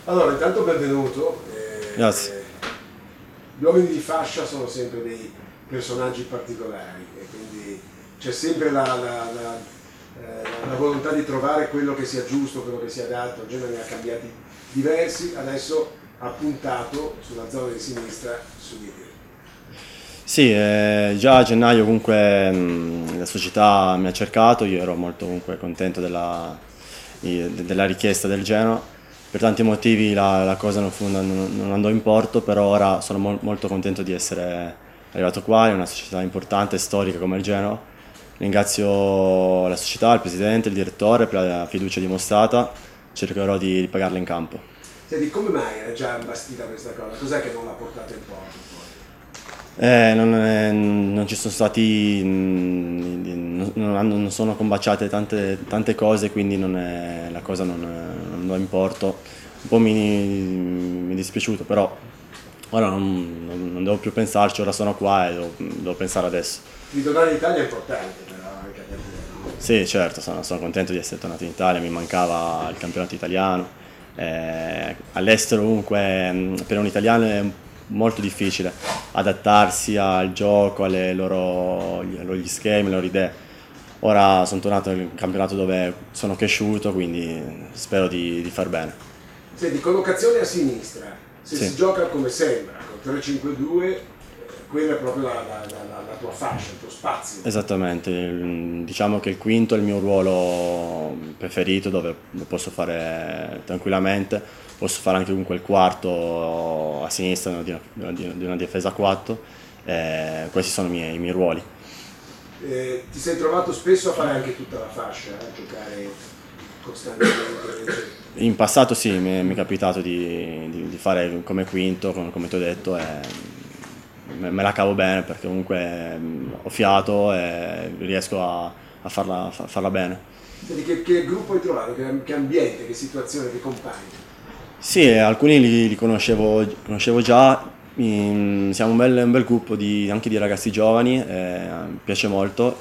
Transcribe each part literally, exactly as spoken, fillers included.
Allora, intanto benvenuto. Eh, Grazie. Gli uomini di fascia sono sempre dei personaggi particolari e quindi c'è sempre la, la, la, eh, la volontà di trovare quello che sia giusto, quello che sia adatto. Il genere ne ha cambiati diversi, adesso ha puntato sulla zona di sinistra su di te. Sì, eh, già a gennaio comunque mh, la società mi ha cercato, io ero molto comunque contento della, di- della richiesta del Genoa. Per tanti motivi la, la cosa non, fu, non, non andò in porto, però ora sono mol- molto contento di essere arrivato qua, è una società importante e storica come il Genoa. Ringrazio la società, il presidente, il direttore per la fiducia dimostrata, cercherò di, di pagarla in campo. Senti, come mai era già imbastita questa cosa? Cos'è che non l'ha portata in porto poi? Eh, non, è- non ci sono stati, mm, non, hanno- non sono combaciate tante, tante cose, quindi non è- la cosa non, non andò in porto. Un po' mi, mi è dispiaciuto, però ora non, non- non devo più pensarci, ora sono qua e devo, devo pensare adesso. Ritornare in Italia è importante però anche per te, no? Sì, certo, sono, sono contento di essere tornato in Italia, mi mancava il campionato italiano. Eh, all'estero comunque mh, per un italiano è molto difficile adattarsi al gioco, alle loro, agli loro gli schemi, alle loro idee. Ora sono tornato nel campionato dove sono cresciuto, quindi spero di, di far bene. Senti, collocazione a sinistra, se Sì. si gioca come sembra, con tre cinque due, eh, quella è proprio la, la- la- la tua fascia, il tuo spazio. Esattamente, il- diciamo che il quinto è il mio ruolo preferito dove lo posso fare tranquillamente, posso fare anche comunque il quarto a sinistra di una, di una- di una difesa a quattro, eh, questi sono i miei, i miei ruoli. Eh, ti sei trovato spesso a fare anche tutta la fascia, a giocare costantemente. In passato sì, mi è, mi è capitato di, di- di fare come quinto, come, come ti ho detto, e me, me la cavo bene perché comunque mm, ho fiato e riesco a, a farla, a farla bene. Senti, che, che gruppo hai trovato, che, che ambiente, che situazione, che compagni? Sì, alcuni li, li conoscevo, conoscevo già, mm, siamo un bel, un bel gruppo di, anche di ragazzi giovani, eh, mi piace molto,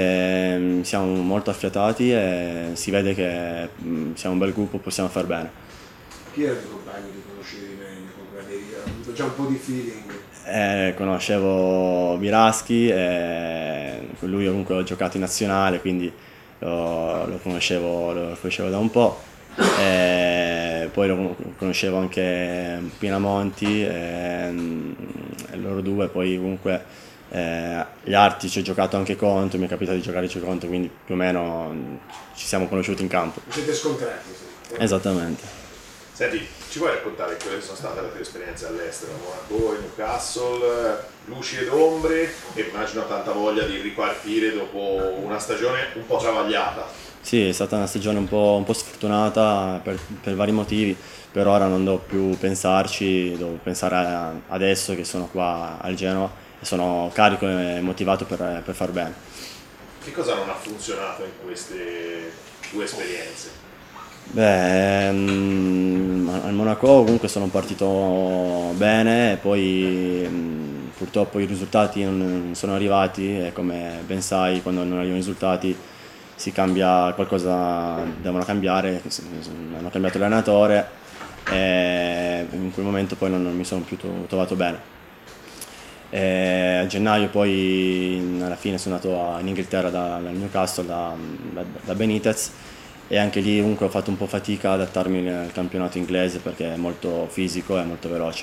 eh, siamo molto affiatati e si vede che mm, siamo un bel gruppo, possiamo far bene. Chi erano i compagni che conoscevi meglio, con cui avevi avuto già un po' di feeling? Eh, conoscevo Biraschi, eh, con lui comunque ho giocato in nazionale, quindi lo, lo conoscevo, lo conoscevo da un po'. Eh, poi lo conoscevo anche Pinamonti, ehm, e loro due, poi comunque eh, gli Arti ci ho giocato anche contro, mi è capitato di giocarci contro, quindi più o meno ci siamo conosciuti in campo. Vi siete scontrati? Sì. Esattamente. Senti, ci vuoi raccontare quali sono state le tue esperienze all'estero? Monaco, Newcastle, luci ed ombre e immagino tanta voglia di ripartire dopo una stagione un po' travagliata. Sì, è stata una stagione un po', un po' sfortunata per, per vari motivi, per ora non devo più pensarci, devo pensare a- adesso che sono qua al Genoa e sono carico e motivato per, per far bene. Che cosa non ha funzionato in queste tue esperienze? Beh, mm, al Monaco comunque sono partito bene e poi mm, purtroppo i risultati non sono arrivati e come ben sai quando non arrivano i risultati si cambia qualcosa, devono cambiare, hanno cambiato l'allenatore e in quel momento poi non, non mi sono più to- trovato bene. E a gennaio poi alla fine sono andato a- in Inghilterra da- dal Newcastle, da, da, da Benitez e anche lì comunque ho fatto un po' fatica ad adattarmi al campionato inglese perché è molto fisico e molto veloce.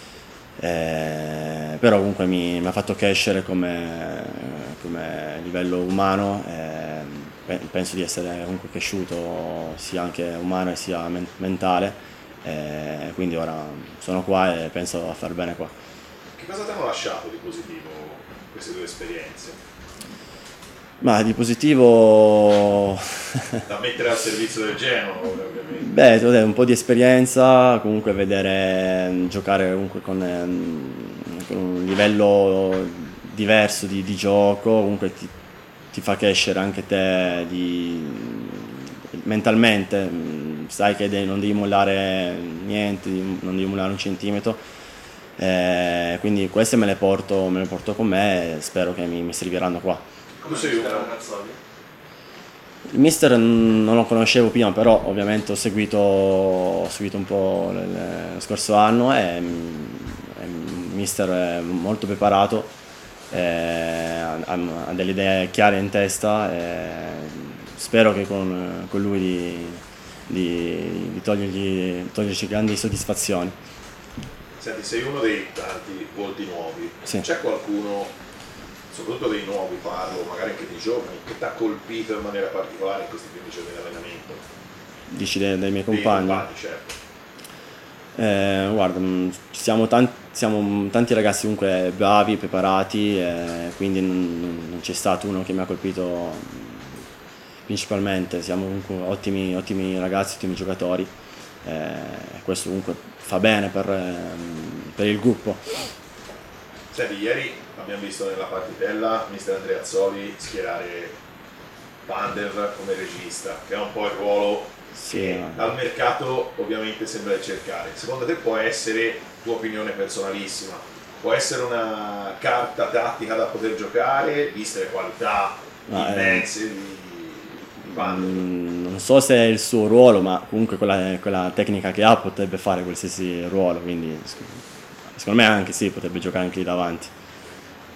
Eh, però comunque mi, mi ha fatto crescere come, come livello umano e pe- penso di essere comunque cresciuto sia anche umano e sia men- mentale, e quindi ora sono qua e penso a far bene qua. Che cosa ti hanno lasciato di positivo queste tue esperienze? Ma di positivo Da mettere al servizio del Genoa, ovviamente. beh, ti ho detto, un po' di esperienza, comunque vedere mm, giocare comunque con, ehm, con un livello diverso di, di gioco, comunque ti, ti fa crescere anche te di- mentalmente, mm, sai che de- non devi mollare niente, non devi mollare un centimetro, eh, quindi queste me le porto, me le porto con me e spero che mi, mi serviranno qua. Tu sei un... Il mister non lo conoscevo prima, però ovviamente ho seguito, ho seguito un po' lo scorso anno e è un mister molto preparato, ha, ha delle idee chiare in testa e spero che con, con lui di, di, di togliergli, toglierci grandi soddisfazioni. Senti, sei uno dei tanti volti nuovi, sì. C'è qualcuno, soprattutto dei nuovi parlo, magari anche dei giovani, che ti ha colpito in maniera particolare in questi primi giorni di allenamento? Dici dei, dei miei compagni? Dei compagni, certo. Eh, guarda, siamo tanti, siamo tanti ragazzi comunque bravi, preparati, eh, quindi non, non c'è stato uno che mi ha colpito principalmente, siamo comunque ottimi, ottimi ragazzi, ottimi giocatori, eh, questo comunque fa bene per, per il gruppo. Senti, ieri abbiamo visto nella partitella mister Andreazzoli schierare Pandev come regista, che è un po' il ruolo sì, che al mercato ovviamente sembra cercare. Secondo te può essere, tua opinione personalissima, può essere una carta tattica da poter giocare, viste le qualità no, immense eh, di, di Pandev? Non so se è il suo ruolo, ma comunque quella, quella tecnica che ha potrebbe fare qualsiasi ruolo, quindi secondo me anche sì, potrebbe giocare anche lì davanti.